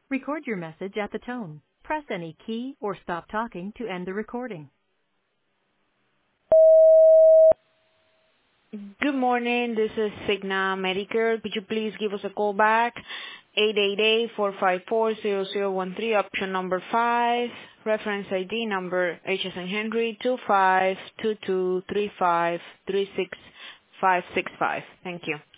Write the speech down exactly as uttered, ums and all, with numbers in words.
Record your message at the tone. Press any key or stop talking to end the recording. Good morning. This is Cigna Medicare. Could you please give us a call back? eight eight eight, four five four, zero zero one three, option number five. Reference I D number H as in Henry two five two two three five three six five six five. Thank you.